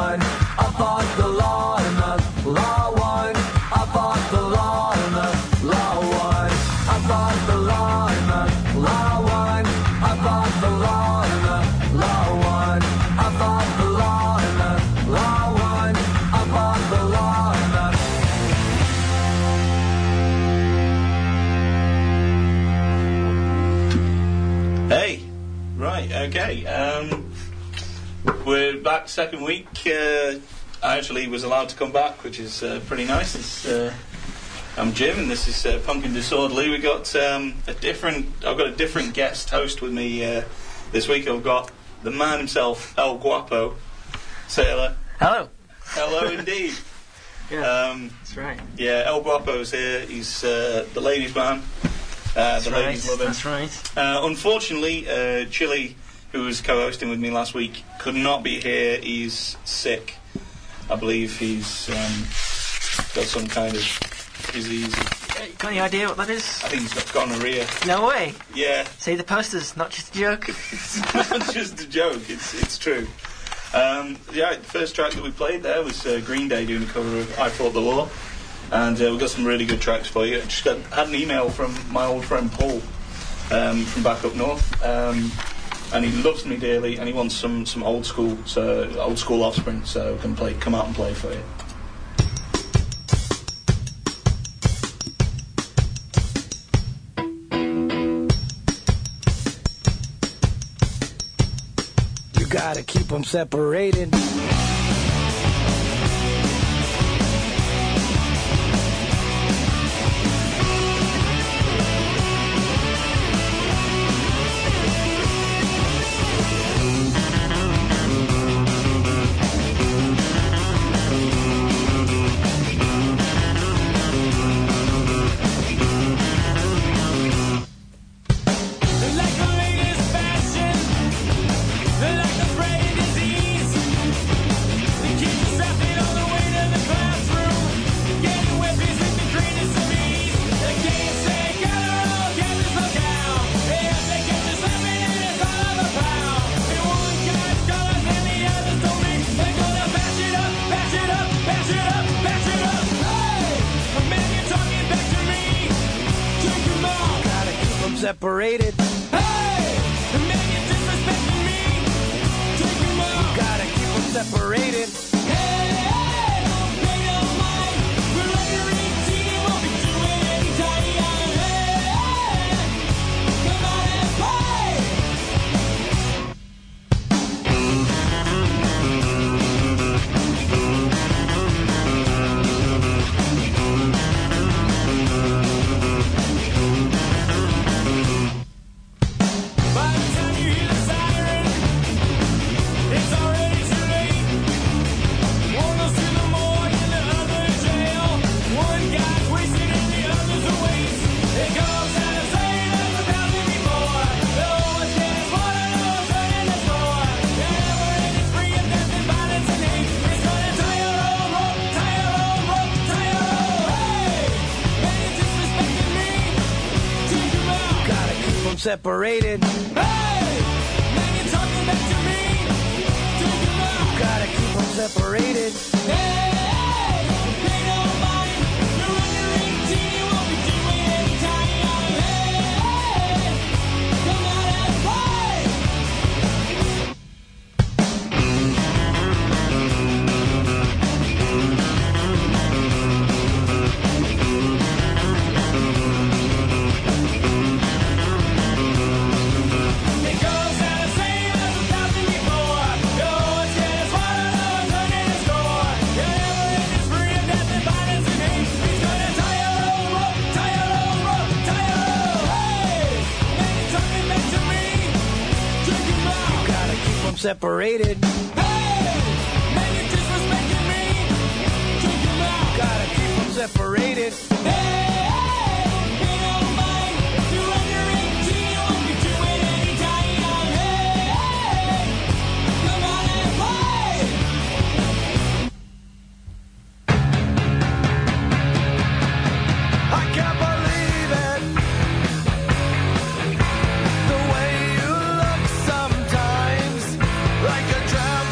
one. I fought the law and the law won. I fought the law and the law won. I fought the law and the law won. I fought the law and the law won. I fought the law and the law won. I fought the law and the... Hey, right, okay. We're back second week. I actually was allowed to come back, which is pretty nice. I'm Jim, and this is Pumpkin Disorderly. I've got a different guest host with me this week. I've got the man himself, El Guapo. Say hello. Hello. Hello, indeed. Yeah, that's right. Yeah, El Guapo's here. He's the ladies' man. The ladies love him. That's right. Unfortunately, Chili, who was co-hosting with me last week, could not be here. He's sick. I believe he's got some kind of disease. Got any idea what that is? I think he's got gonorrhea. No way. Yeah. See the posters, not just a joke. It's not just a joke, it's true. The first track that we played there was Green Day doing a cover of I Fought the Law. And we've got some really good tracks for you. I just had an email from my old friend Paul from back up north. And he loves me dearly, and he wants some old school Offspring, so we can come out and play for you. You gotta keep them separated. Separated. Hey! The man you're disrespecting me. Take him out. You gotta keep them separated. Hey, hey, don't pay no mind. We're like a routine, won't be doing any tiny on. Hey, hey, come on and play. Separated. Hey! Man, you're talking back to me. Take him out. You gotta keep them separated. Hey! Hey! Pay no mind. You're under 18. You won't be doing any tiny on. Hey! Hey! Come out and play. Separated. Hey! Man, you're disrespecting me. Take him out. Gotta keep them separated. Hey! Pay no mind. You're under 18. You won't be doing any tiny on. Hey! Come on and play. I can't believe it. The way you look sometimes, like a drama.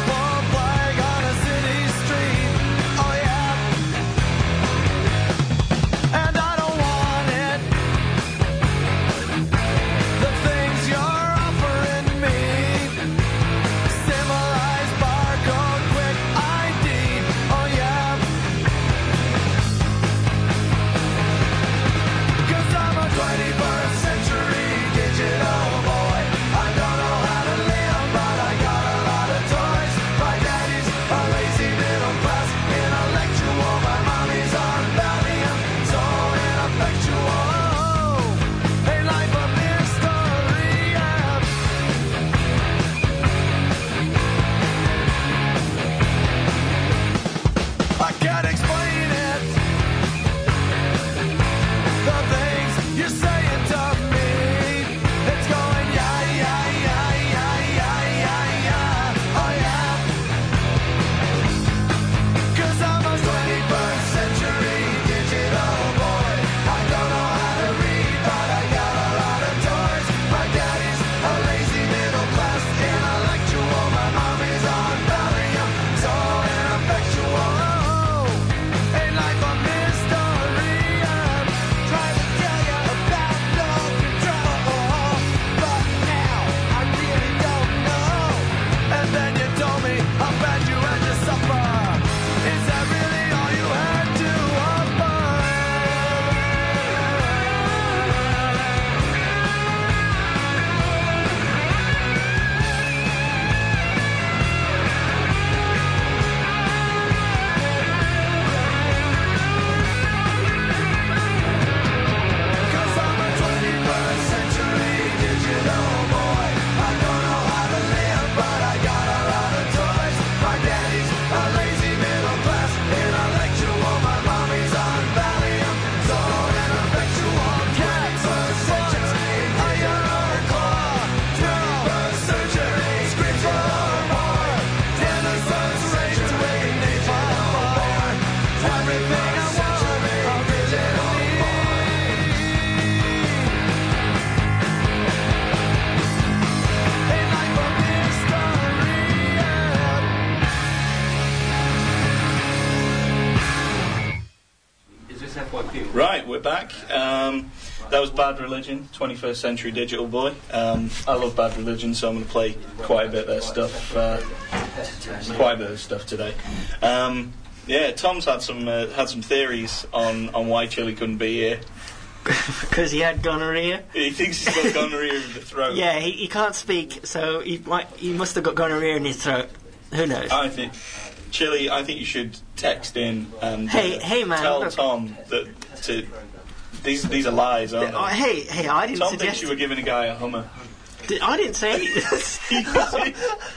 Right, we're back. That was Bad Religion, 21st Century Digital Boy. I love Bad Religion, so I'm going to play quite a bit of their stuff. Quite a bit of stuff today. Yeah, Tom's had some theories on why Chili couldn't be here. Because he had gonorrhea. He thinks he's got gonorrhea in the throat. Yeah, he can't speak, so he must have got gonorrhea in his throat. Who knows? I think, Chili, I think you should text in and hey man, tell look. Tom that these are lies, aren't they? Hey, I didn't Tom suggest. thinks you were giving a guy a Hummer. I didn't say anything.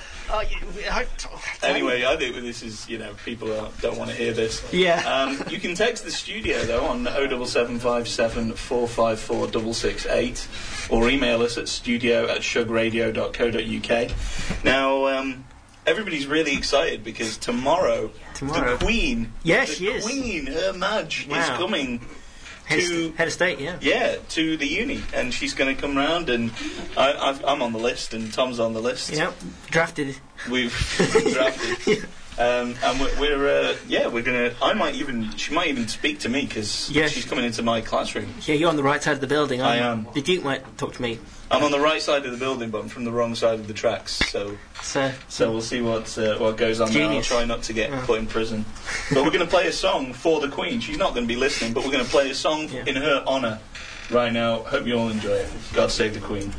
Anyway, I think this is, people don't want to hear this. Yeah. You can text the studio, though, on 07757 454 668, or email us at studio@shugradio.co.uk. Now, everybody's really excited because tomorrow. The Queen, yes, she is. Queen, Her Madge, is coming. Head of state, yeah. Yeah, to the uni, and she's going to come round, and I'm on the list, and Tom's on the list. Yep, drafted. We've drafted, and we're gonna. She might even speak to me because she's coming into my classroom. Yeah, you're on the right side of the building. I am. The Duke might talk to me. I'm on the right side of the building, but I'm from the wrong side of the tracks. So we'll see what goes on there. I'll try not to get put in prison. But we're going to play a song for the Queen. She's not going to be listening, but we're going to play a song in her honour right now. Hope you all enjoy it. God save the Queen.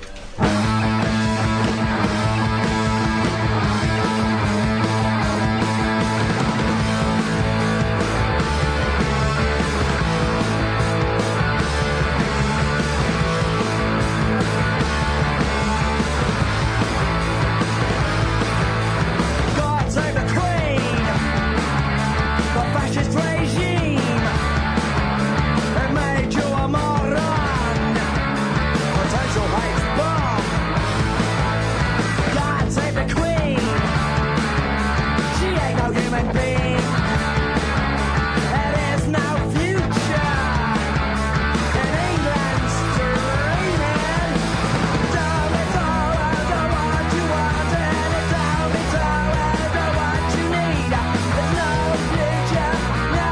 No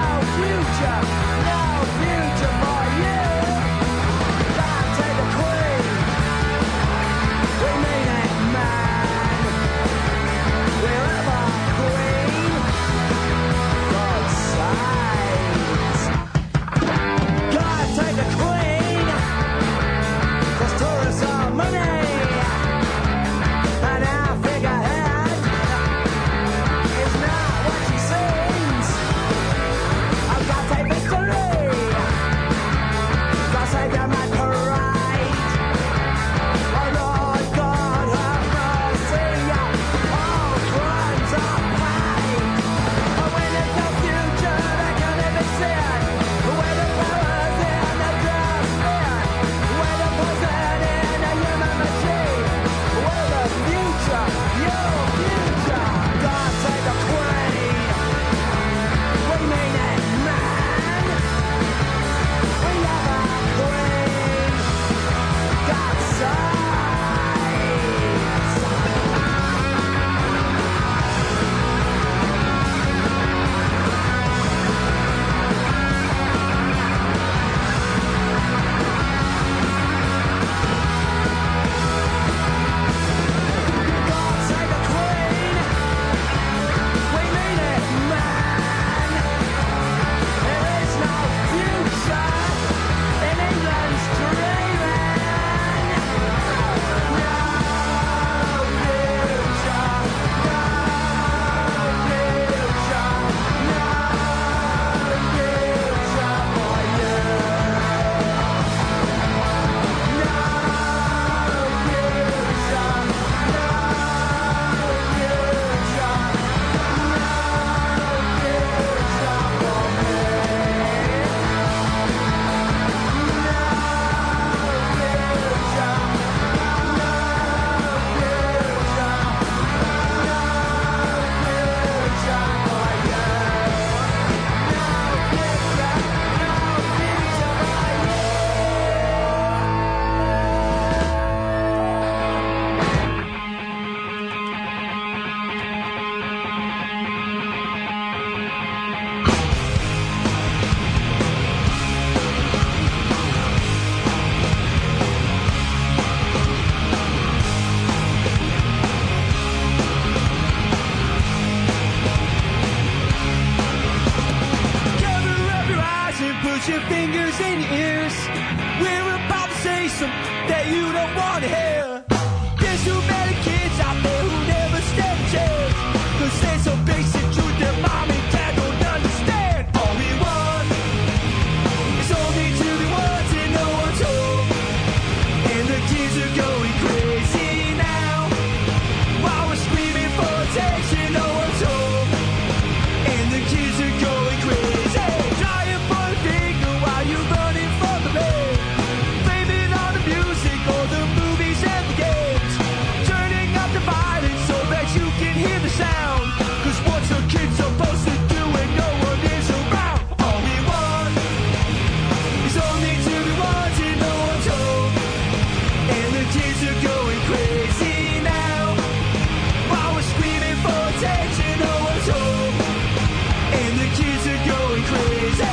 put your fingers in your ears. We're about to say something that you don't want to hear. There's too many kids out there who never stand a chance. 'Cause there's some basic truth that mom and dad don't understand. All we want is only to be wanted, no one's home. And the kids are going crazy now. While we're screaming for attention, no one's home. And the kids are going crazy. Trying for a finger while you're running from the rain. Blaming on the music or the movies and the games. Turning up the violence so that you can hear the sound. 'Cause what's a kid supposed to do when no one is around? All we want is only to be wanted, no one's home. And the kids are going crazy now. While we're screaming for attention, no one's home. And the kids are going crazy.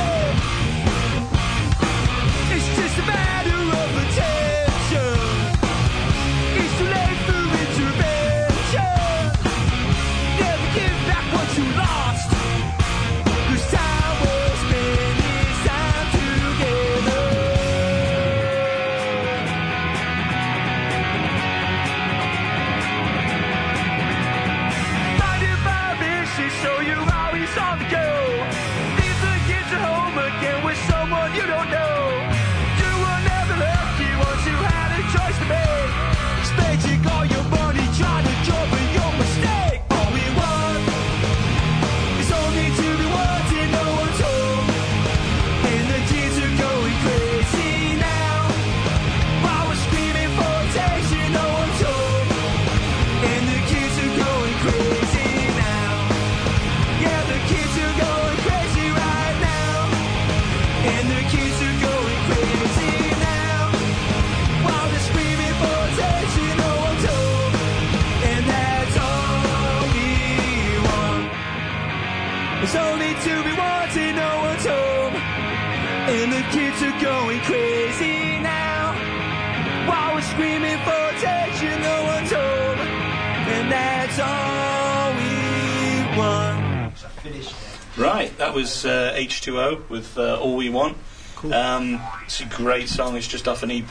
It's just a matter of attention. It's too late for intervention. Never give back what you lost. 'Cause time was spent this time together. Blinded by ambition, so you're always on the go. Leave the kids at home again with someone you don't know. You were never lucky once you had a choice to make. Spending all your money trying to cover your mistake. All we want is only to be wanted, no one's home. And the kids are going crazy now. While we're screaming for attention, no one's home. And the kids are going crazy now. Yeah, the kids are going crazy right now. And the kids are going crazy now. While they're screaming for attention, no one's home. And that's all we want. It's only to be wanted, no one's home. And the kids are going crazy now. While we're screaming for attention, no one's home. And that's all we want. Right, that was H2O with All We Want. Cool. It's a great song, it's just off an EP.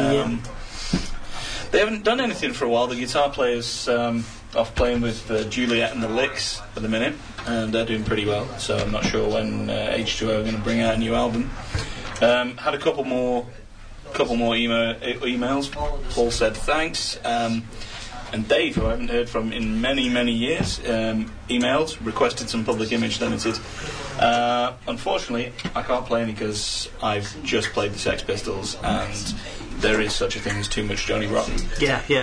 They haven't done anything for a while. The guitar player's off playing with Juliet and the Licks at the minute, and they're doing pretty well, so I'm not sure when H2O are going to bring out a new album. Had a couple more emails. Paul said thanks. And Dave, who I haven't heard from in many, many years, emailed, requested some Public Image Limited. Unfortunately, I can't play any because I've just played the Sex Pistols, and there is such a thing as too much Johnny Rotten. Yeah, yeah.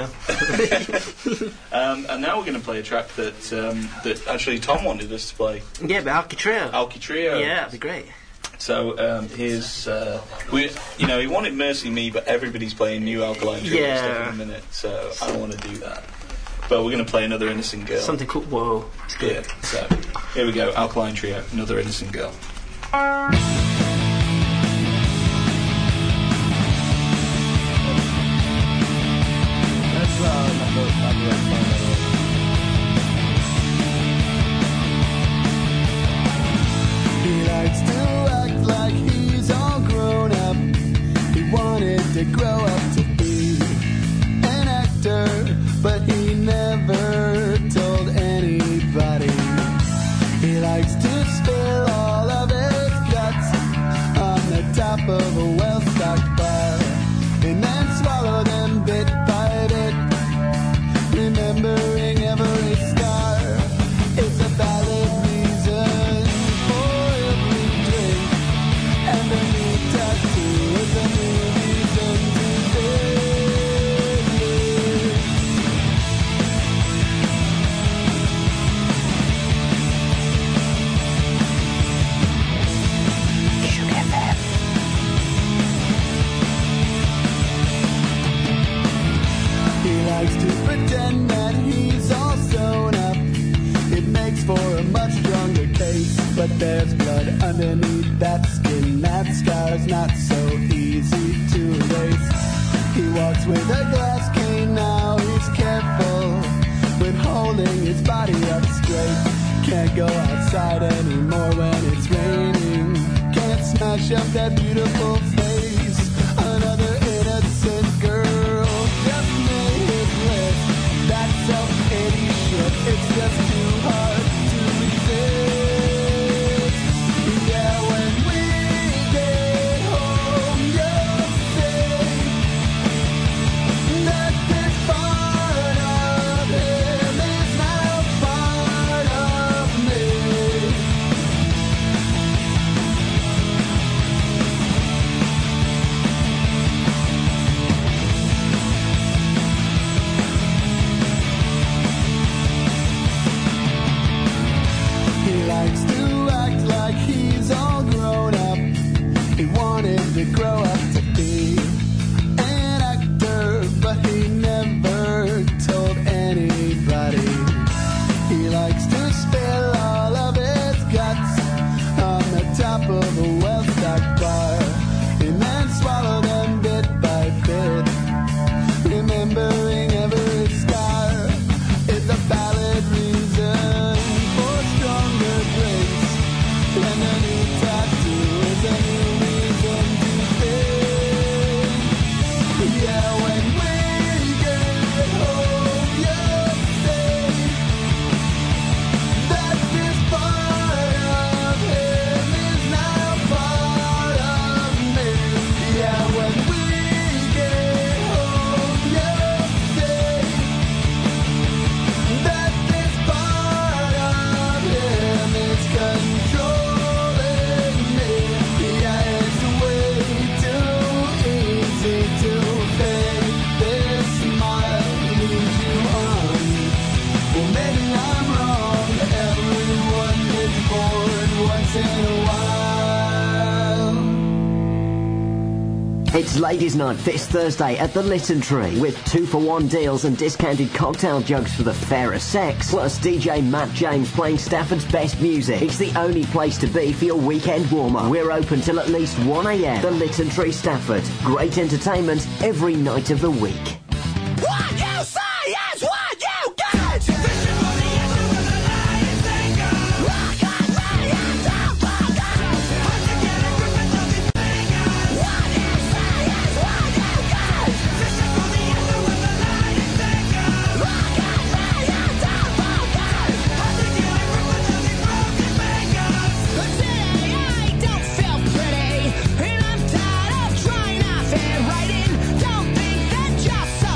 And now we're going to play a track that actually Tom wanted us to play. Yeah, but Alki Trio. Alki Trio. Yeah, that'd be great. So here's he wanted Mercy Me, but everybody's playing new Alkaline Trio stuff in a minute, so I don't want to do that. But we're going to play Another Innocent Girl. Something cool. Whoa, it's good. Yeah, so here we go, Alkaline Trio, Another Innocent Girl. He likes to act like he's all grown up. He wanted to grow up to be an actor, but he never told anybody. He likes to spill all of his guts on the top of a well-stocked bar, and then swallow them bit by bit, remembering every scar. It's a valid reason for every drink, and a new tattoo is a new reason to live. He likes to pretend that he's all sewn up. It makes for a much stronger case, but there's blood underneath that skin. That scar's not so easy to erase. He walks with a glass cane now, he's careful with holding his body up straight. Can't go outside anymore when it's raining. Can't smash flash of that beautiful face. Another innocent girl just made it less. That self-pity shit, it's just too hard to resist. Yeah, when we get home, you'll say that this part of him is now part of me. He likes to act like he's all grown up. He wanted to grow up to be an actor, but he never told anybody. He likes to spill all of his guts on the top of a well-stocked bar and then swallow them bit by bit, remembering every scar is a valid reason for stronger drinks, and a new tattoo is a new reason to think. Yeah, when we get home, you'll say that this part of him is now part of me. Yeah, when we get home, you'll say that this part of him is controlling me. Yeah, it's way too easy to fake this smile leads you on. Well, maybe I'm wrong. Everyone gets bored once in a while. It's Ladies' Night this Thursday at the Litten Tree with 2-for-1 deals and discounted cocktail jugs for the fairest sex, plus DJ Matt James playing Stafford's best music. It's the only place to be for your weekend warm-up. We're open till at least 1 a.m. The Litten Tree, Stafford. Great entertainment every night of the week. What you say is what you get. Fishing for the answer with a lying finger. Look at me and don't forget. Hard to get a grip and don't be fingers. What you say is what you get. Fishing for the answer with a lying finger. Look at me and don't forget. Hard to get a grip and don't be broken fingers. Today I don't feel pretty, and I'm tired of trying to fit right in. Don't think that just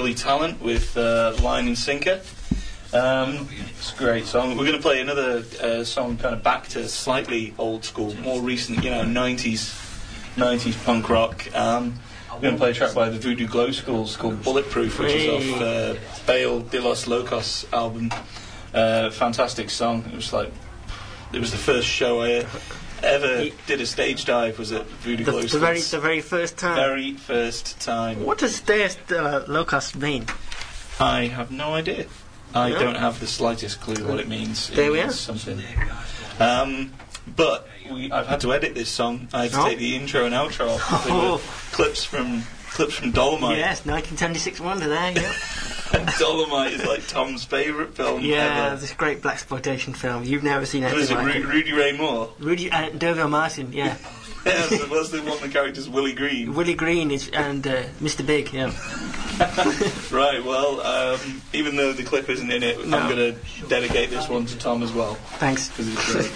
Early Talent with Line and Sinker. It's a great song. We're going to play another song kind of back to slightly old school, more recent, 90s punk rock. We're going to play a track by the Voodoo Glow Skulls called Bulletproof, which is off Bale de los Locos album. Fantastic song. It was the first show I ever did a stage dive, was at Voodoo Glow Skulls. The very first time. Very first time. What does de locos mean? I have no idea. I don't have the slightest clue what it means. There we are. Something. But I've had to edit this song. I had to take the intro and outro off. They were clips from Dolomite. Yes, 1976 wonder there. Yeah. Dolomite is like Tom's favourite film ever. This great blaxploitation film. You've never seen anything Was it like it. Rudy Ray Moore? Rudy D'Urville Martin, yeah. Yeah, so was the one of the characters Willie Green? Willie Green and Mr. Big, yeah. Right, well, even though the clip isn't in it, I'm going to dedicate this one to Tom as well. Thanks. Because it's great.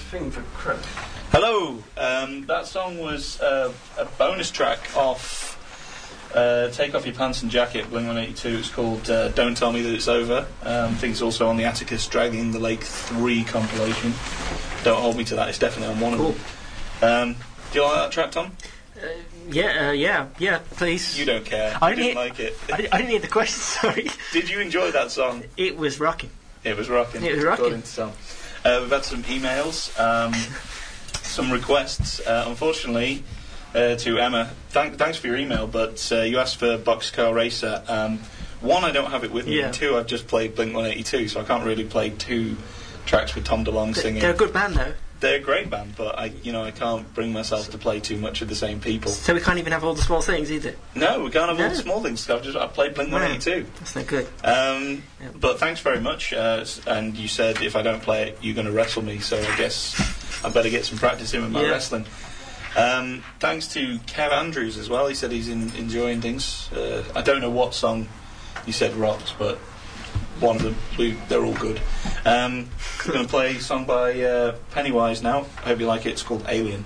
thing for Crook. Hello. That song was a bonus track off Take Off Your Pants and Jacket, Blink-182. It's called Don't Tell Me That It's Over. I think it's also on the Atticus Dragging the Lake 3 compilation. Don't hold me to that, it's definitely on one of them. Do you like that track, Tom? Yeah, please. You don't care. I You didn't like it. I didn't hear the question, sorry. Did you enjoy that song? It was rocking. It was rocking. It was rocking. According to Tom. We've had some emails, some requests. Unfortunately, to Emma, thanks for your email, but you asked for Boxcar Racer. One, I don't have it with me. Yeah. And two, I've just played Blink-182, so I can't really play two tracks with Tom DeLonge singing. They're a good band, though. They're a great band, but I can't bring myself to play too much of the same people. So we can't even have all the small things, either. No, we can't have all No. the small things. I've played Blink-182. That's not good. But thanks very much. And you said if I don't play it, you're going to wrestle me. So I guess I better get some practice in with my wrestling. Thanks to Kev Andrews as well. He said he's enjoying things. I don't know what song he said rocked, but one of them. They're all good. I'm going to play a song by Pennywise now. I hope you like it. It's called Alien.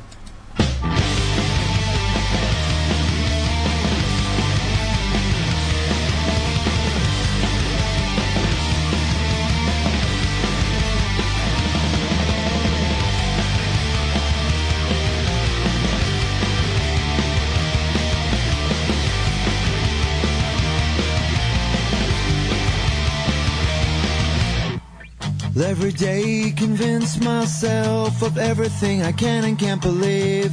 Every day convince myself of everything I can and can't believe.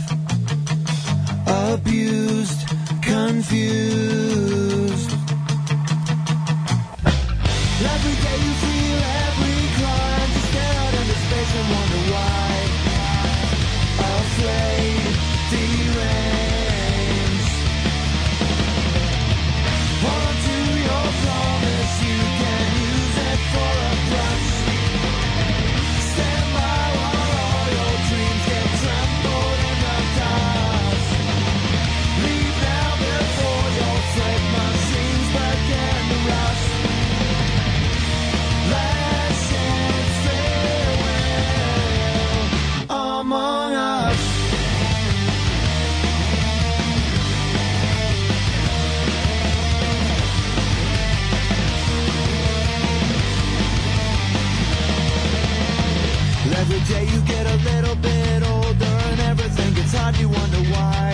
Abused, confused. Every day you feel every climb to stare out into space and wonder why. Afraid, deranged. Hold on to your promise, you can use it for a crutch. Stand by while all your dreams get trampled in the dust. Leave now before your threat machines begin to rust. Last chance farewell among us. Every day you get a little bit older and everything gets hard, you wonder why.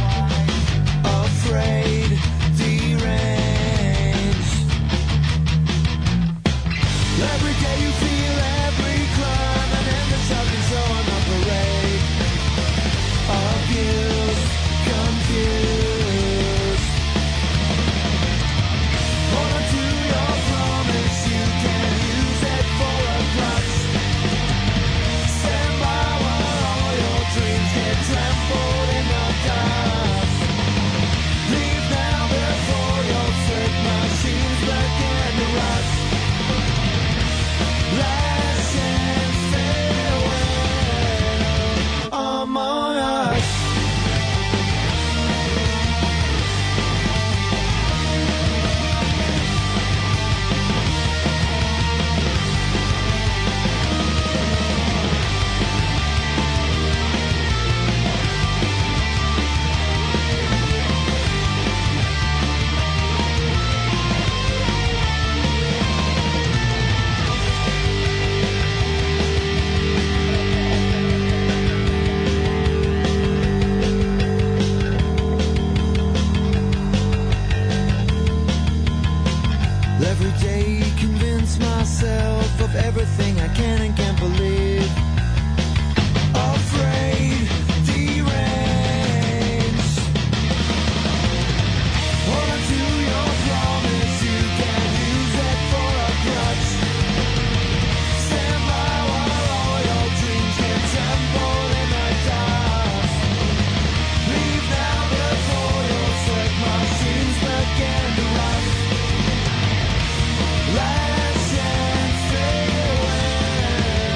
Afraid, deranged. Every day you feel every climb and in the shouting show on the parade. Abused, confused. Hold on to your promise, you can use it for a crutch. Stand by while all your dreams get trampled in the dust. Leave now before your trick machines begin to rust. Last chance farewell among us. Every day convince myself of everything I can and can't believe. Afraid, deranged. Hold on to your promise, you can use it for a crutch. Stand by while all your dreams get trampled in the dust. Leave now before your sweat machines begin to rust. Last chance farewell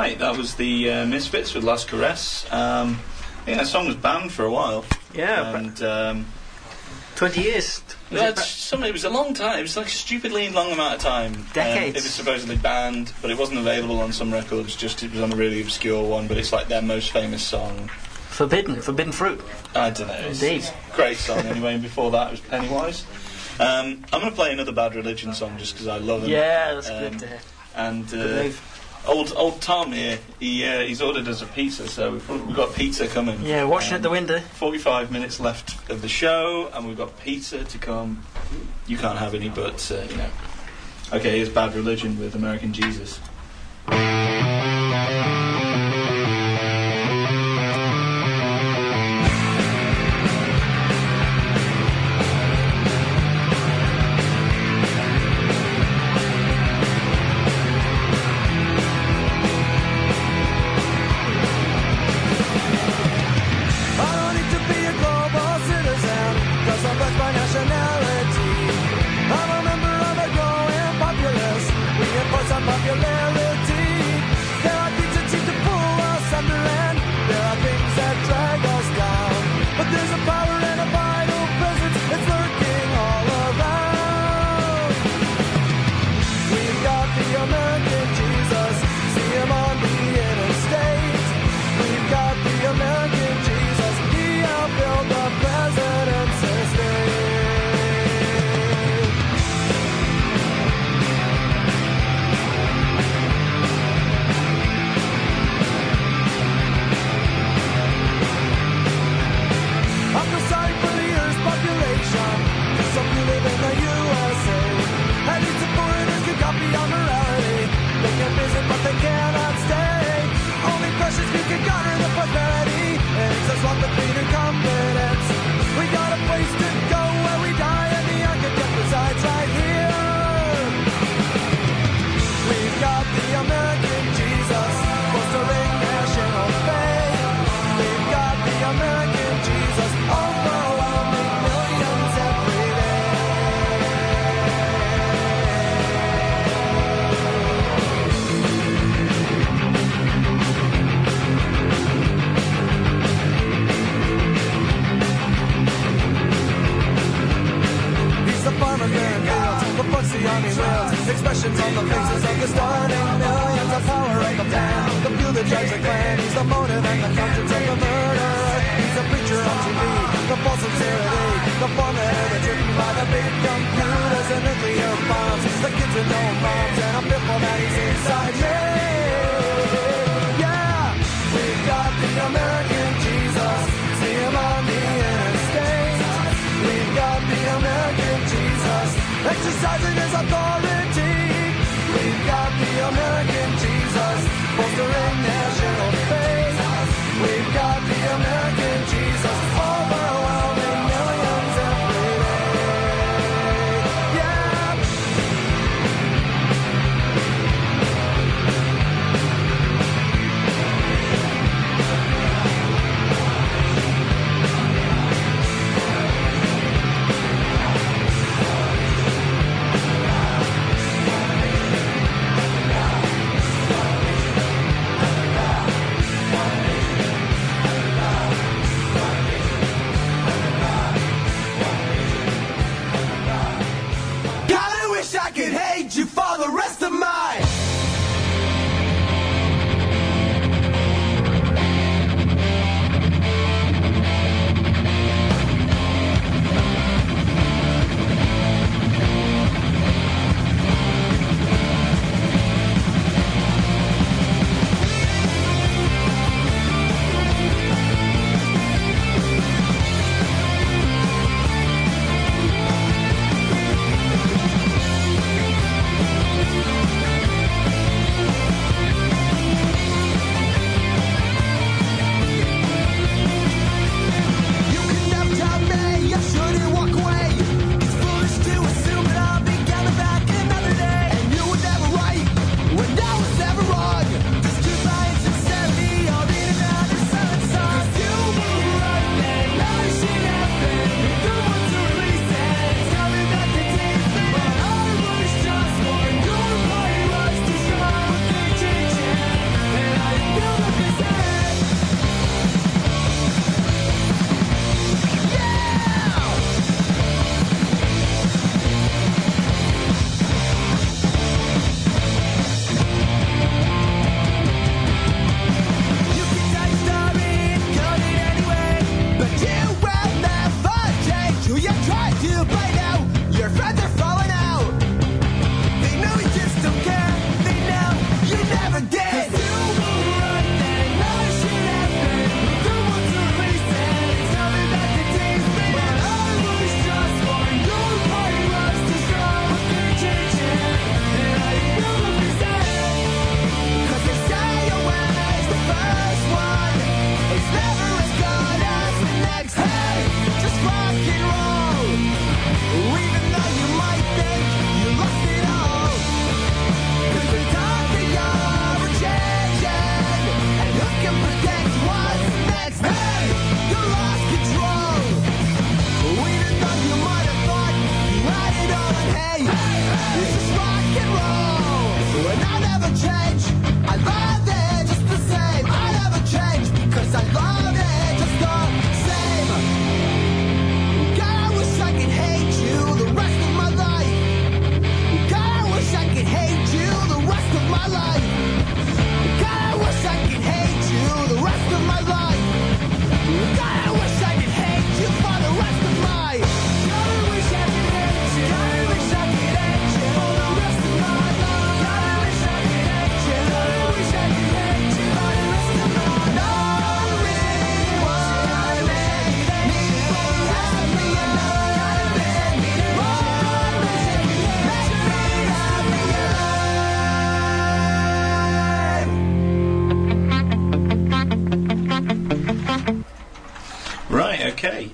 right, that was the Misfits with Last Caress. I think that song was banned for a while. Yeah, and 20 years. it was a long time. It was like a stupidly long amount of time. Decades. It was supposedly banned, but it wasn't available on some records. It was on a really obscure one. But it's like their most famous song. Forbidden Fruit. I don't know. It's Indeed. a great song anyway. And before that, it was Pennywise. I'm going to play another Bad Religion song just because I love them. Yeah, that's good to hear. And Good move. old Tom here, he's ordered us a pizza, so we've got pizza coming. Yeah, watching at the window. 45 minutes left of the show, and we've got pizza to come. You can't have any, but you know. Okay, here's Bad Religion with American Jesus. Expressions on the faces of the starting millions. The power of the plan, the fuel that drives the clan. He's the motive and the conscience of the murderer. He's a preacher on TV, the false sincerity, the formula that's written by the big computers and nuclear bombs. The kids with no moms, and I'm fearful that he's inside me. Yeah, we've got the American Jesus. See him on the interstate. We've got the American Jesus, exercising his authority. We've got the American Jesus, bolstering national faith. We've got the American Jesus, overwhelming millions every day. Yeah.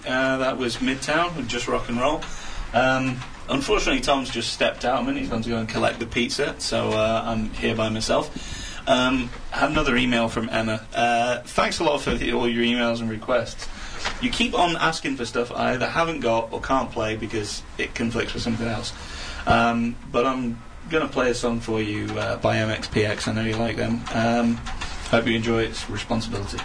That was Midtown with Just Rock and Roll. Unfortunately, Tom's just stepped out a minute. He's gone to go and collect the pizza, so I'm here by myself. I had another email from Emma. Thanks a lot for all your emails and requests. You keep on asking for stuff I either haven't got or can't play because it conflicts with something else. But I'm going to play a song for you by MXPX. I know you like them. Hope you enjoy it. It's Responsibility.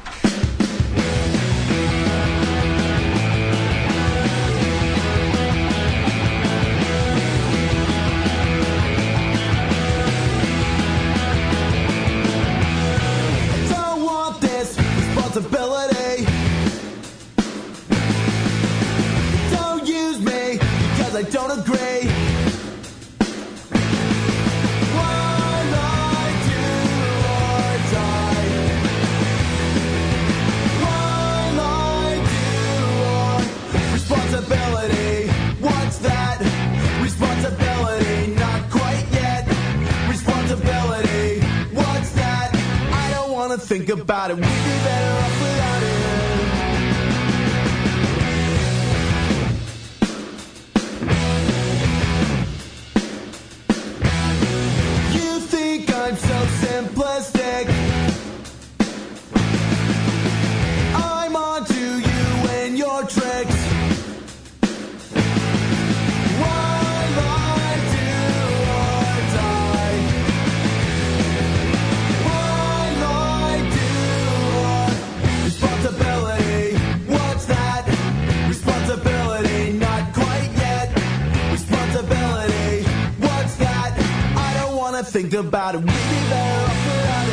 Responsibility. Don't use me because I don't agree. One I do or die. One I do or responsibility. What's that? Responsibility. Not quite yet. Responsibility. What's that? I don't want to think about it. We'd be better off without it. You think I'm so simplistic. I'm onto you and your tricks. One I do or die. One I do or responsibility. What's that? Responsibility. Not quite yet. Responsibility. What's that? I don't want to think about it. We'd be better off without it.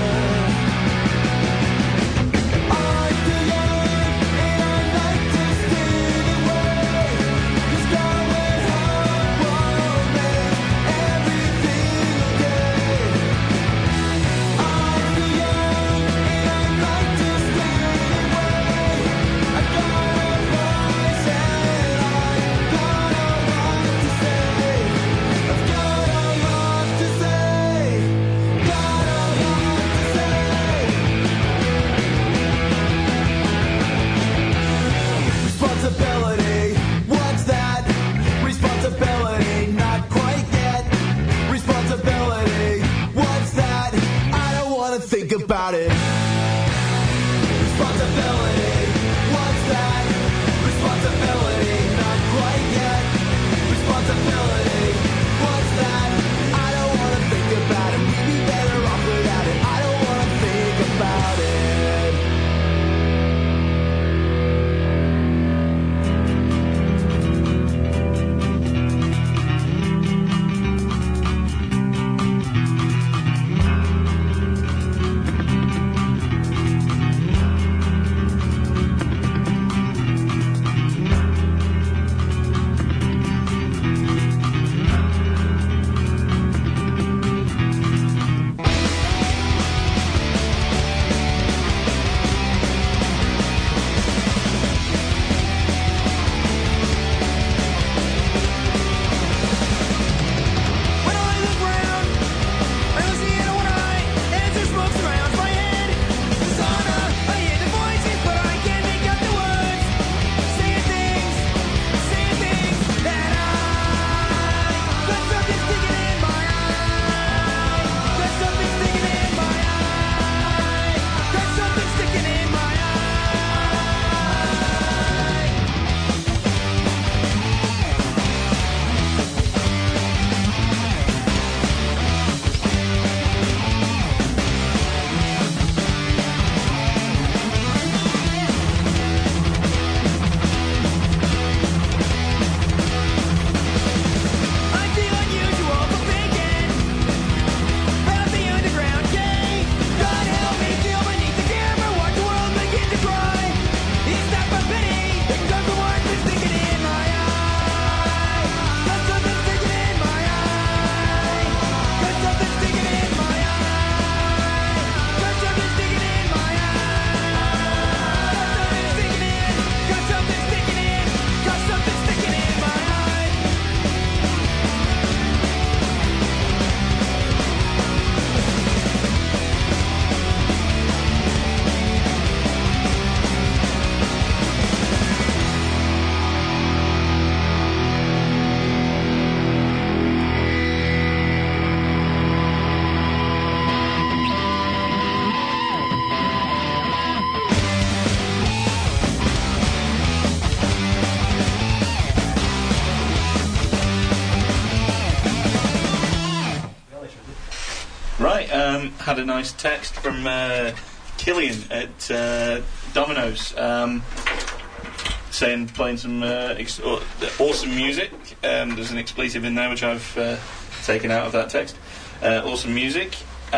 I'm too young and I like to stay away. 'Cause going home won't make everything okay. I'm too young and I like to stay away. I got a voice and I've got a lot to say. I've got a lot to say. had a nice text from Killian at Domino's saying playing some awesome music. There's an expletive in there which I've taken out of that text. Awesome music.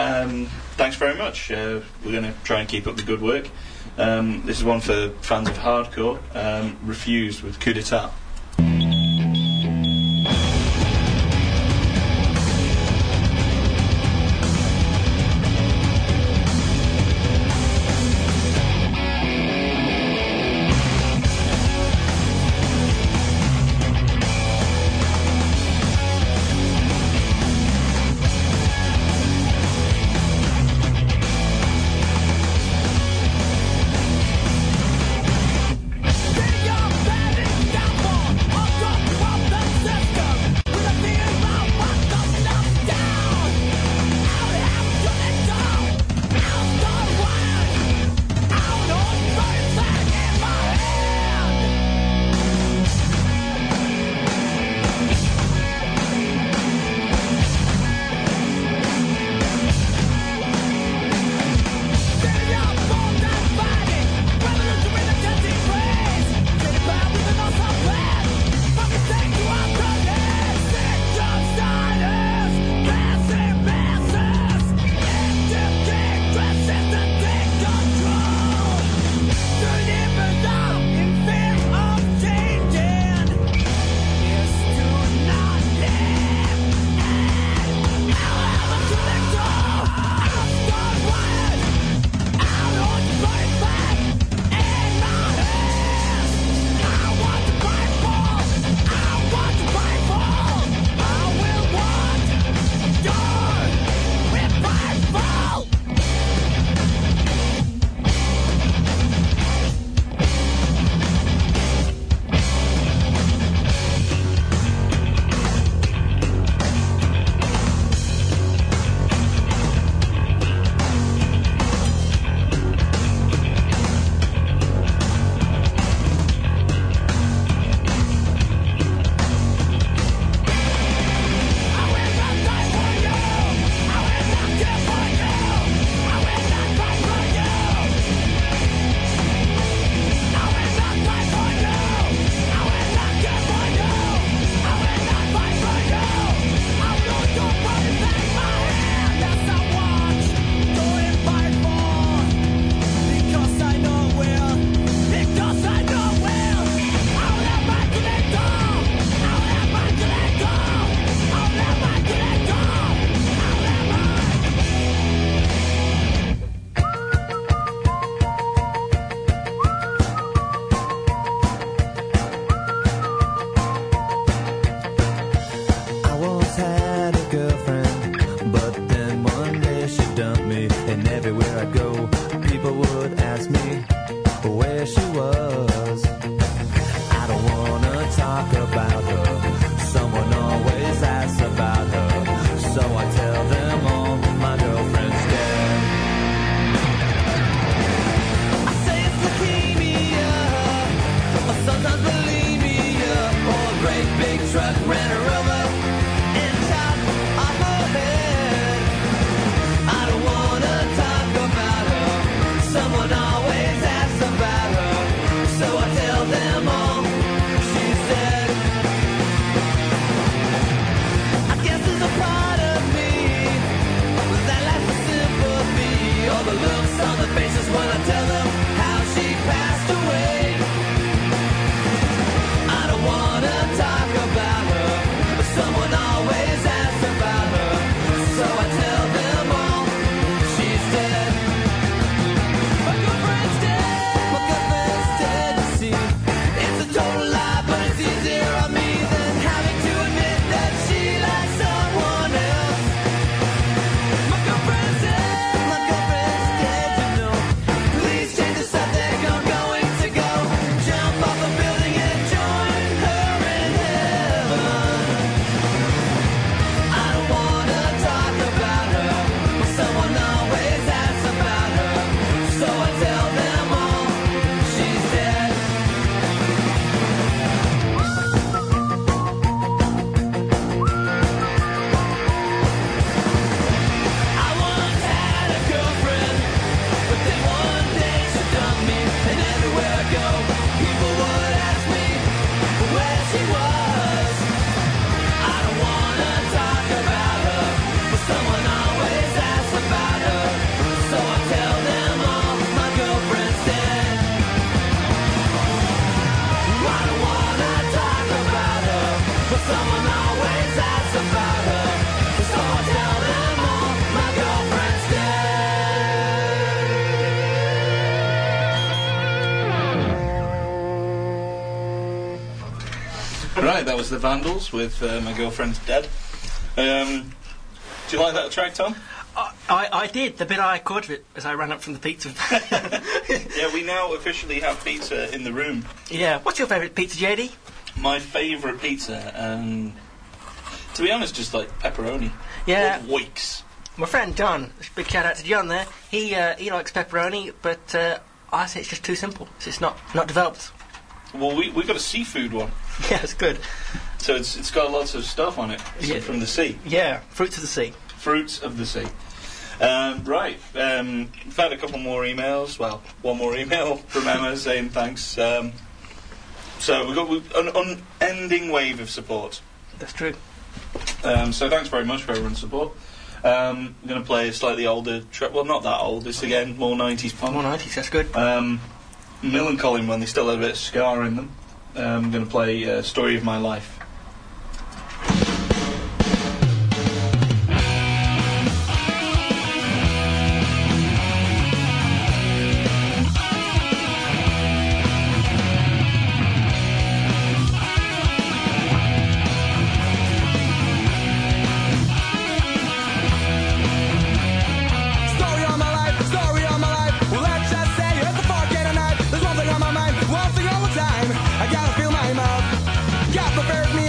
Thanks very much. We're going to try and keep up the good work. This is one for fans of hardcore. Refused with Coup d'etat. Talk about her. Right, that was the Vandals with My Girlfriend's Dead. Do you like that track, Tom? I did, the bit I recorded as I ran up from the pizza. Yeah, we now officially have pizza in the room. Yeah, what's your favourite pizza, JD? My favourite pizza, to be honest, just like pepperoni. Yeah. Or Weeks. My friend John, big shout out to John there, he likes pepperoni, but I say it's just too simple. It's not developed. Well, we got a seafood one. Yeah, it's good. So it's got lots of stuff on it from the sea. Yeah, fruits of the sea. Fruits of the sea. Right. We've had a couple more emails. Well, one more email from Emma saying thanks. So we've got an unending wave of support. That's true. So thanks very much for everyone's support. I'm going to play a slightly older track. Well, not that old. It's again more 90s punk. More 90s, that's good. Melancholy when they still have a bit of scar in them. I'm going to play Story of My Life. Prepared me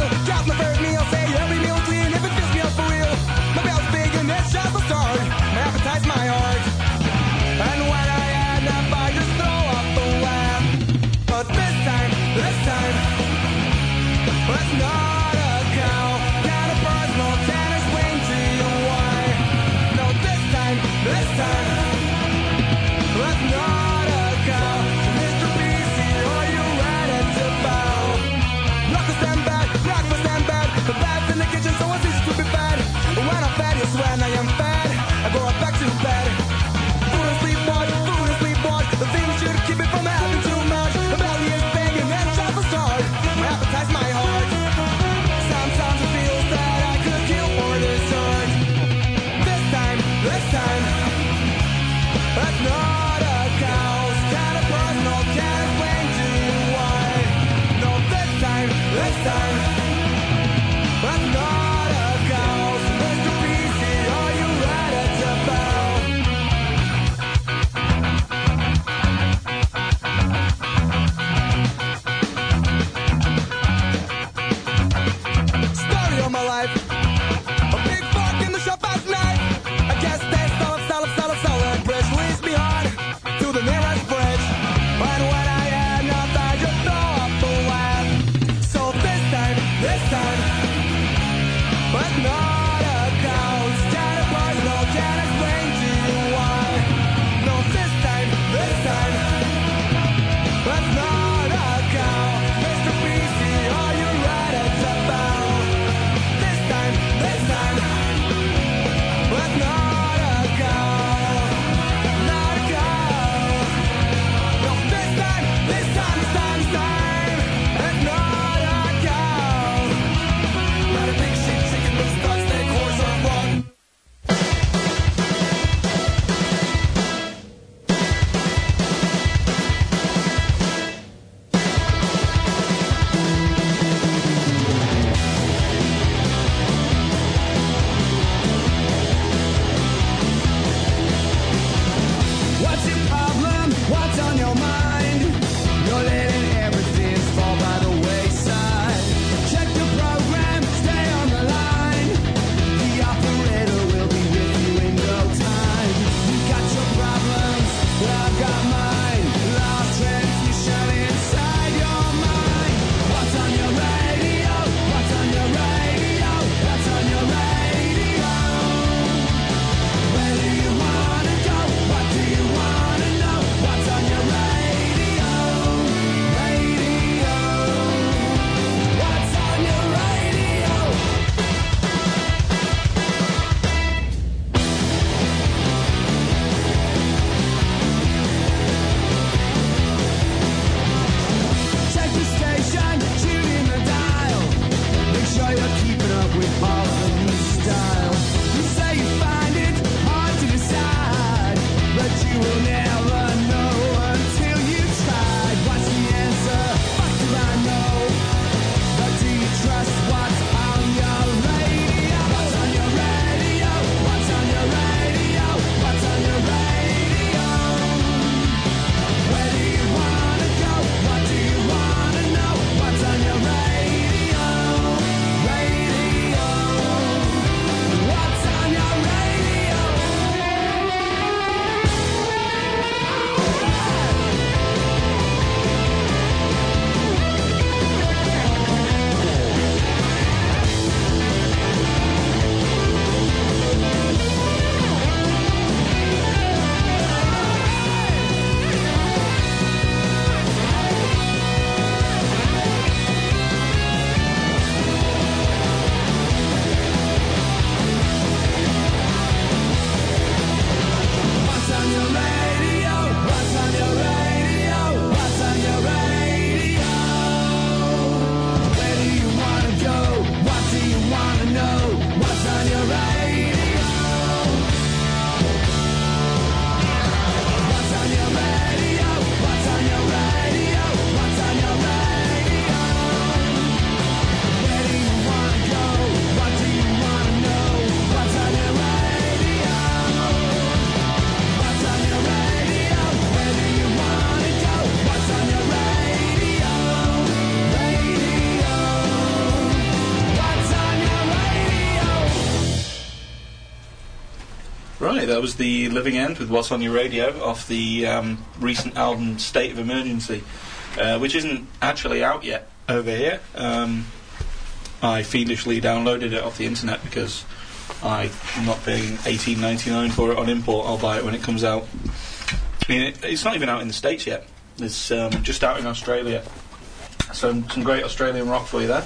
that was the Living End with What's on Your Radio off the recent album State of Emergency, which isn't actually out yet over here. I fiendishly downloaded it off the internet because I'm not paying $18.99 for it on import. I'll buy it when it comes out. I mean, it's not even out in the States yet. It's just out in Australia. So some great Australian rock for you there.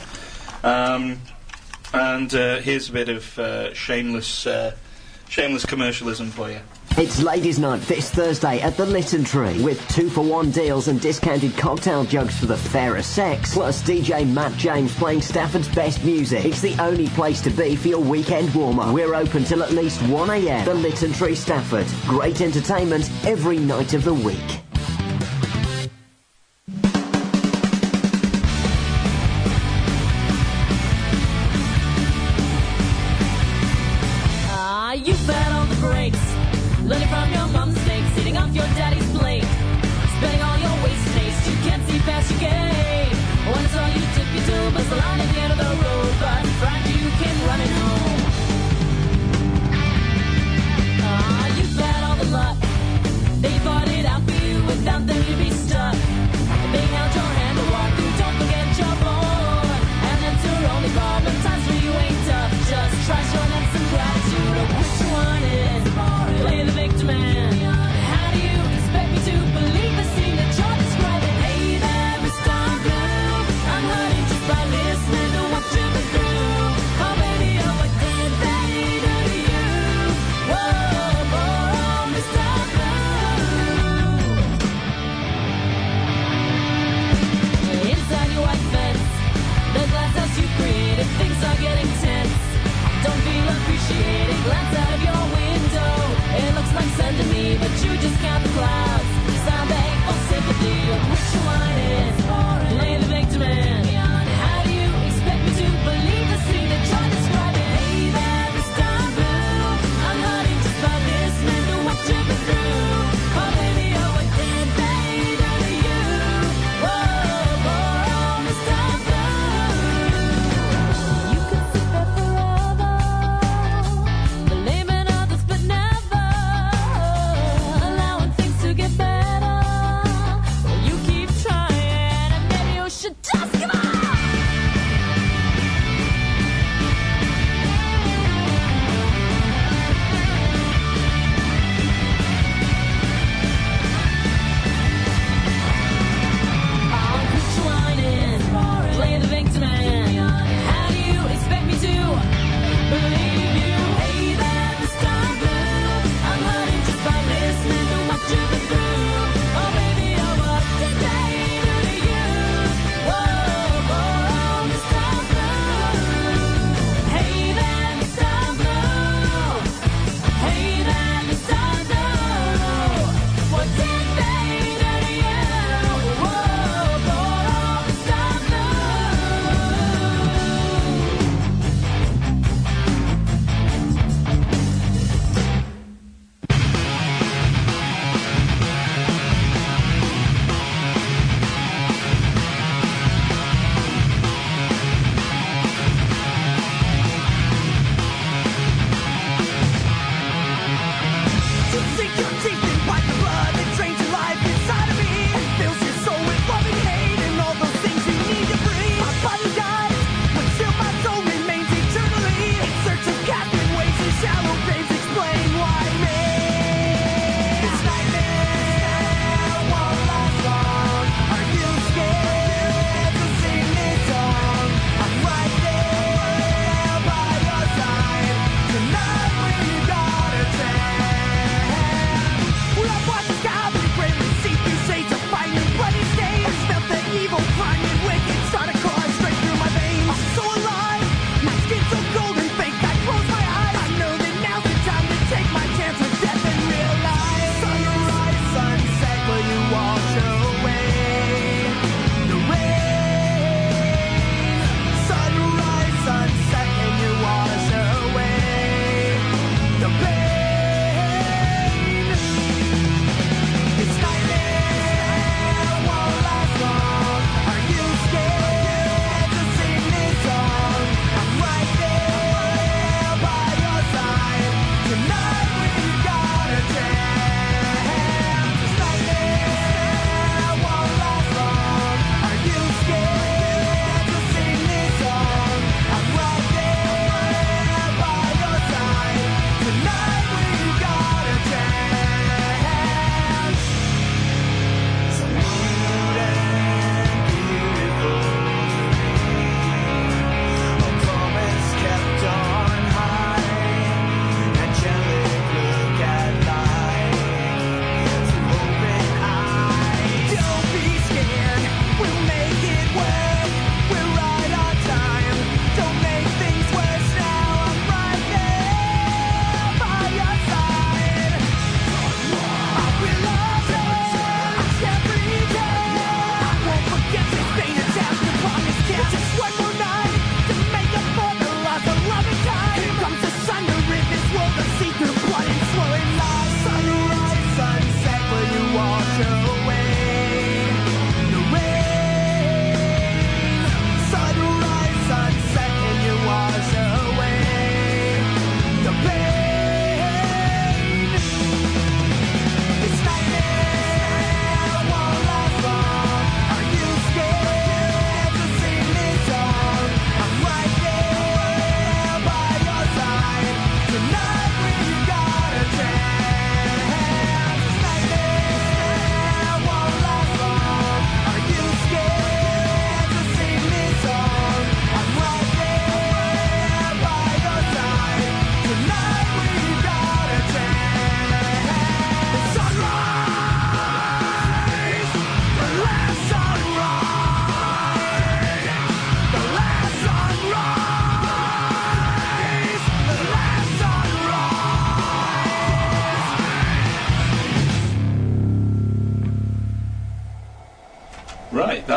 And here's a bit of shameless commercialism for you. It's Ladies' Night this Thursday at the Litten Tree with 2-for-1 deals and discounted cocktail jugs for the fairer sex, plus DJ Matt James playing Stafford's best music. It's the only place to be for your weekend warm-up. We're open till at least 1 a.m. The Litten Tree, Stafford. Great entertainment every night of the week. You fed on the brakes, learning from your mom's mistakes, eating off your daddy's plate, spending all your wasted days. You can't see past your gate. When it's all you dip your toe, bust the line at the end of the road, but in front you came running home. You've had all the luck, they fought it out for you, without them you'd be stuck. They held your hand to walk through, don't forget your born, and that's your only problem. Times where you ain't tough, just try showing them some gratitude. Which one is play the victim man? How do you expect me to believe the scene that you're describing? Hey there, Mr. Blue, I'm hurting just by listening to what you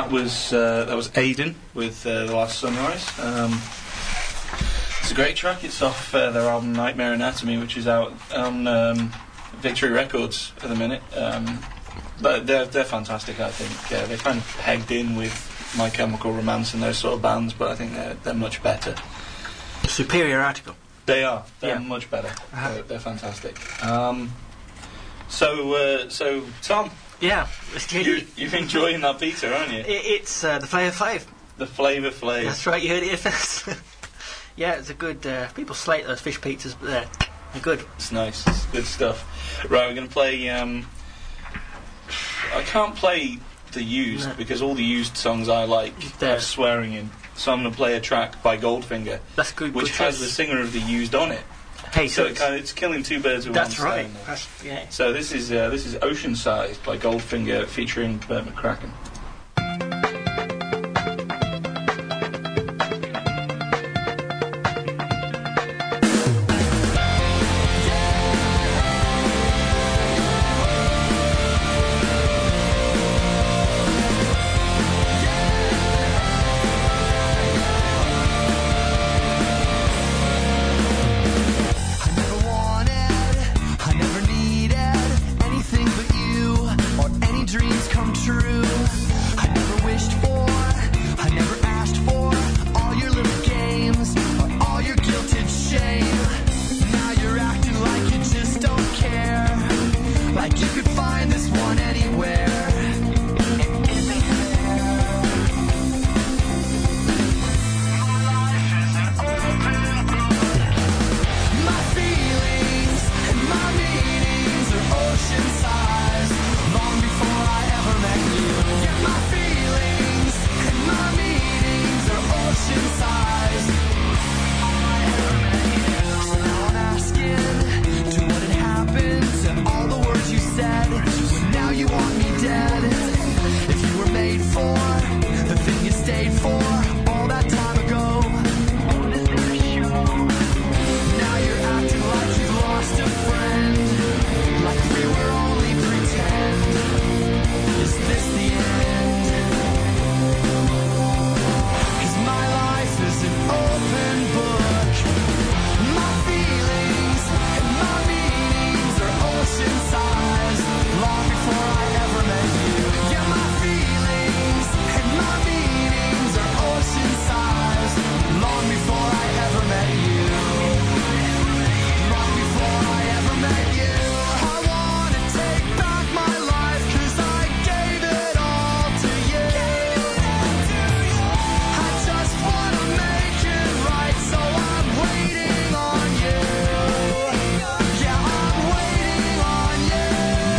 That was Aiden with The Last Sunrise. It's a great track. It's off their album Nightmare Anatomy, which is out on Victory Records at the minute. But they're fantastic, I think. They're kind of pegged in with My Chemical Romance and those sort of bands, but I think they're much better. Superior article. They are. They're Yeah. much better. They're fantastic. So Tom, Yeah, you're enjoying that pizza, aren't you? it's the Flavour Flav. The Flavour Flav. That's right, you heard it here first. Yeah, it's a good. People slate those fish pizzas, but they're good. It's nice. It's good stuff. Right, we're going to play. I can't play the Used because all the Used songs I like have swearing in. So I'm going to play a track by Goldfinger, That's good. which good has choice. the singer of the Used on it. Hey, So so it's killing two birds with that's one right. stone. That's, yeah. So this is Ocean Size by Goldfinger featuring Bert McCracken. I never wanted, I never needed anything but you or any dreams come true. I never wished for, I never asked for all your little games or all your guilt and shame. Now you're acting like you just don't care, like you could find this one anywhere. It isn't fair. My life is an open book. My feelings and my meanings are ocean size. Long before I ever met you. Yeah, my feelings and my meanings are ocean size. So now I'm asking, to what had happened to all the words you said when now you want me dead? If you were made for the thing you stayed for all that time ago. Now you're acting like you've lost a friend, like we were only pretend. Is this the end? 'Cause my life is an open book. My feelings and my meanings are ocean size. Long before I ever met you. Yeah, my feelings and my meanings are ocean size. Long before I ever met you. Long before I ever met you. I wanna take back my life 'cause I gave it all to you. I just wanna make it right, so I'm waiting on you. Yeah, I'm waiting on you.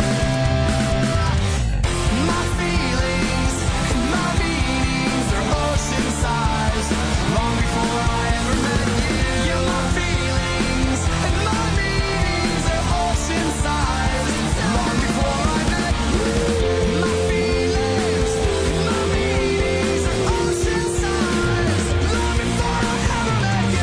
My feelings and my meanings are ocean size. Long before I ever met you. Yeah, my feelings and my meanings are ocean size. Long before I met you. My feelings and my meanings are ocean size. Long before I ever met you.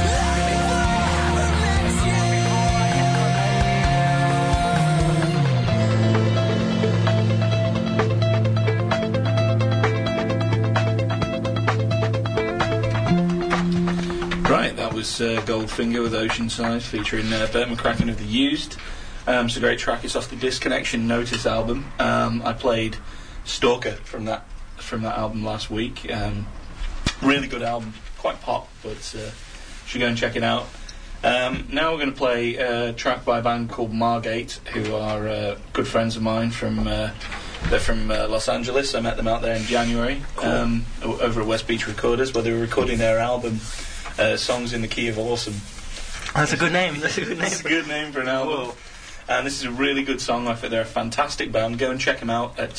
Right, that was Goldfinger with Ocean Size featuring Bert McCracken of the Used. It's a great track. It's off the Disconnection Notice album. I played Stalker from that album last week. Really good album, quite pop, but should go and check it out. Now we're going to play a track by a band called Margate, who are good friends of mine from. They're from Los Angeles. I met them out there in January over at West Beach Recorders, where they were recording their album, Songs in the Key of Awesome. That's a good name. That's a good name. It's a good name for an album. And this is a really good song off it. They're a fantastic band. Go and check them out at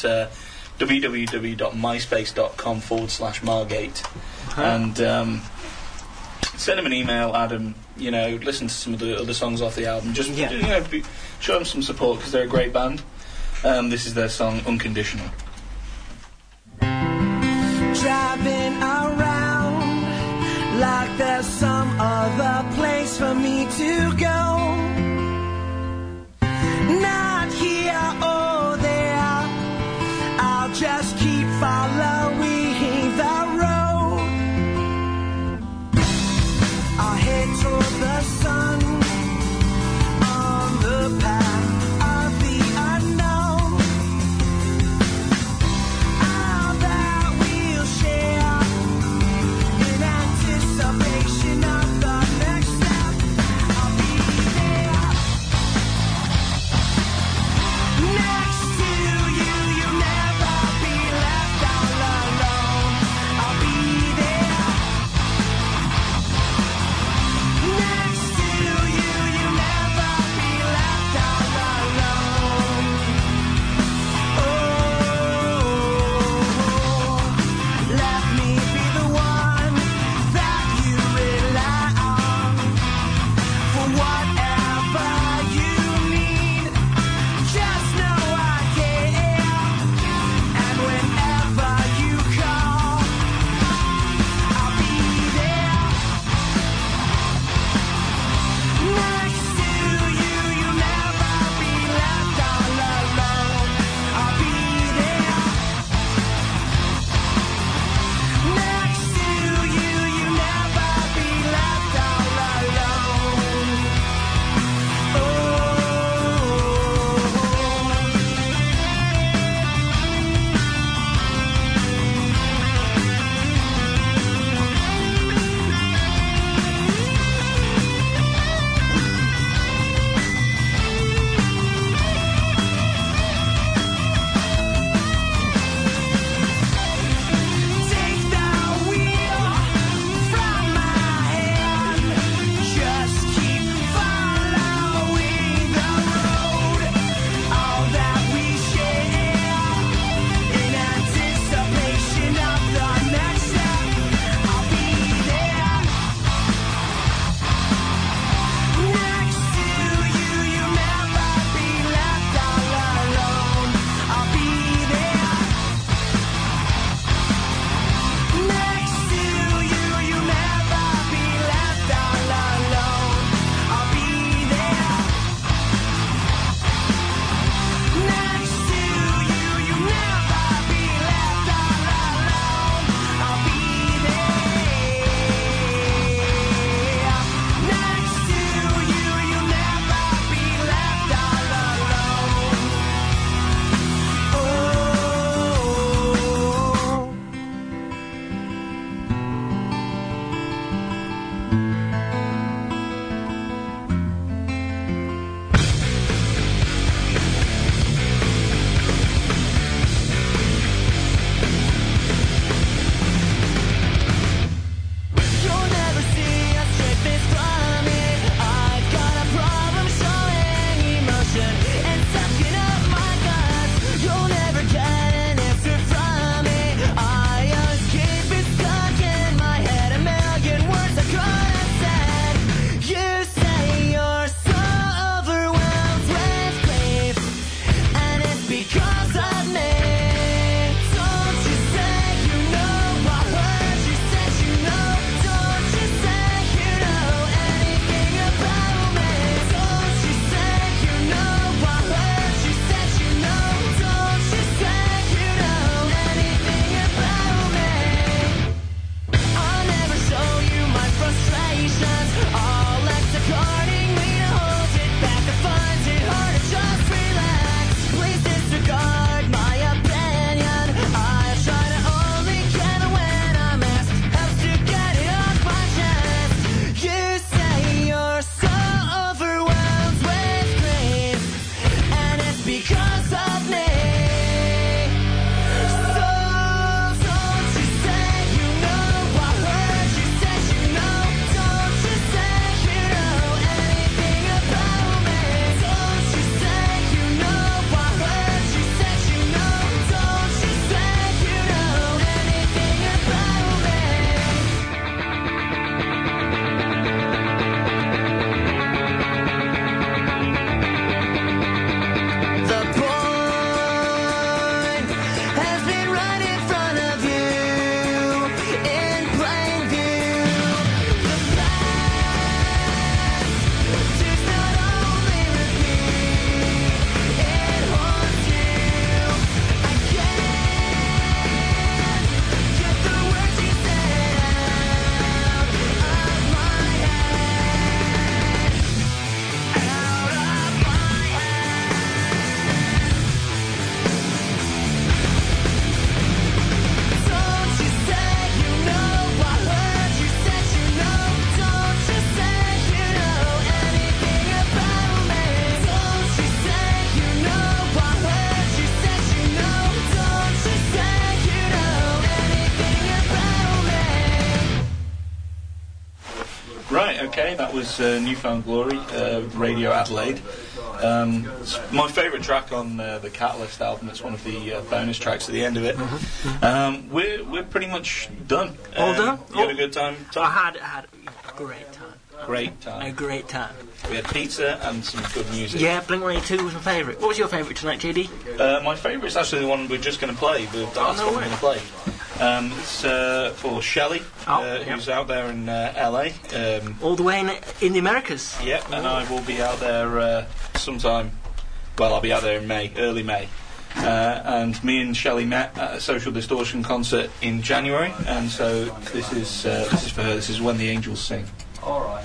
www.myspace.com/Margate. And send them an email, Adam. Listen to some of the other songs off the album. Just show them some support because they're a great band. This is their song Unconditional. Driving around like there's some other place for me to go. Not here or there, I'll just keep following Right, okay, that was Newfound Glory, Radio Adelaide. It's my favourite track on the Catalyst album. It's one of the bonus tracks at the end of it. We're pretty much done. All done? You had a good time, Tom? I had a great time. Great time. A great time. We had pizza and some good music. Yeah, Blink-182 was my favourite. What was your favourite tonight, JD? My favourite is actually the one we're just going to play, the last one we're going to play. It's for Shelley, who's out there in LA. All the way in the Americas. Yeah, and I will be out there sometime. Well, I'll be out there in May, early May. And me and Shelley met at a Social Distortion concert in January, and so this is for her. This is When the Angels Sing. All right.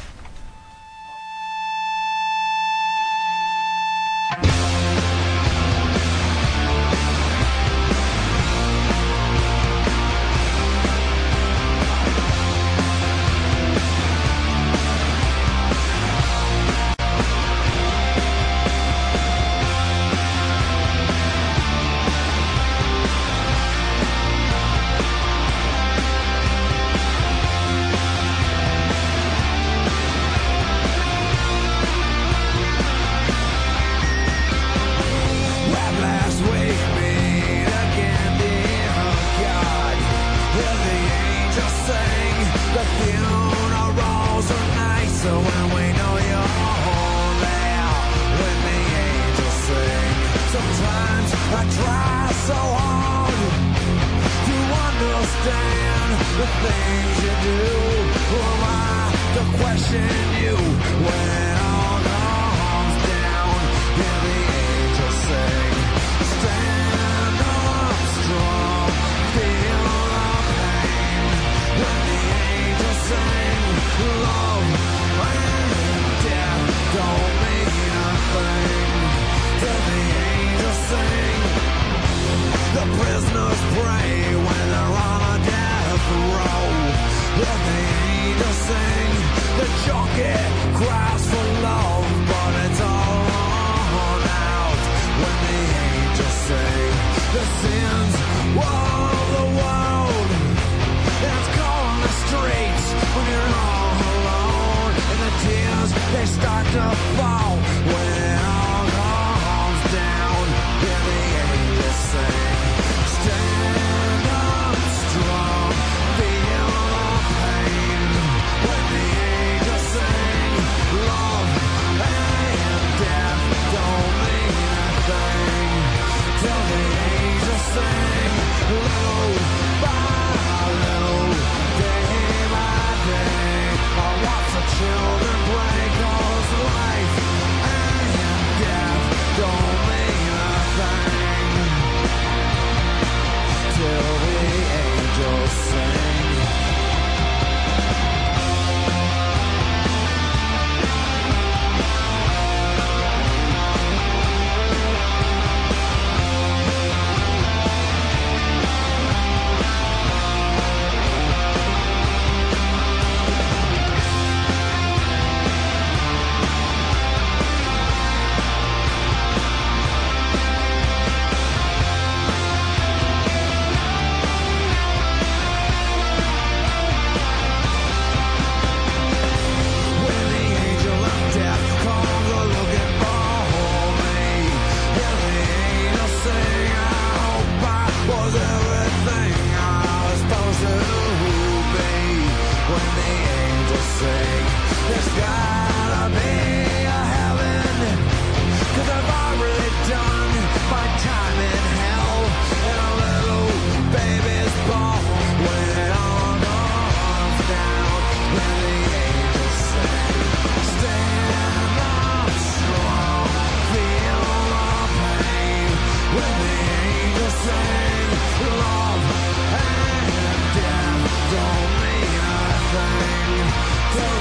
Don't